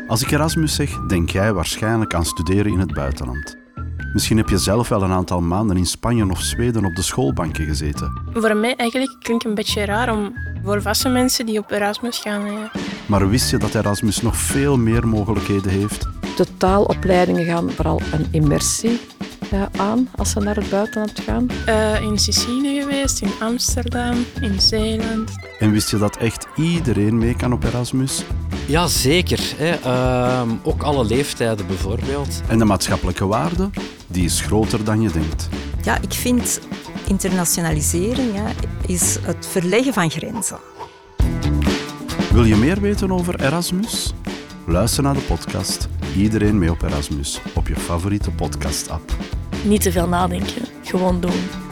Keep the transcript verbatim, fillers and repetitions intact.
Als ik Erasmus zeg, denk jij waarschijnlijk aan studeren in het buitenland. Misschien heb je zelf wel een aantal maanden in Spanje of Zweden op de schoolbanken gezeten. Voor mij eigenlijk klinkt het een beetje raar om volwassen mensen die op Erasmus gaan. Ja. Maar wist je dat Erasmus nog veel meer mogelijkheden heeft? De taalopleidingen gaan vooral een immersie ja, aan als ze naar het buitenland gaan. Uh, in Sicilië geweest, in Amsterdam, in Zeeland. En wist je dat echt iedereen mee kan op Erasmus? Ja, zeker. Hè. Uh, ook alle leeftijden bijvoorbeeld. En de maatschappelijke waarde, die is groter dan je denkt. Ja, ik vind internationalisering ja, is het verleggen van grenzen. Wil je meer weten over Erasmus? Luister naar de podcast Iedereen mee op Erasmus op je favoriete podcast-app. Niet te veel nadenken, gewoon doen.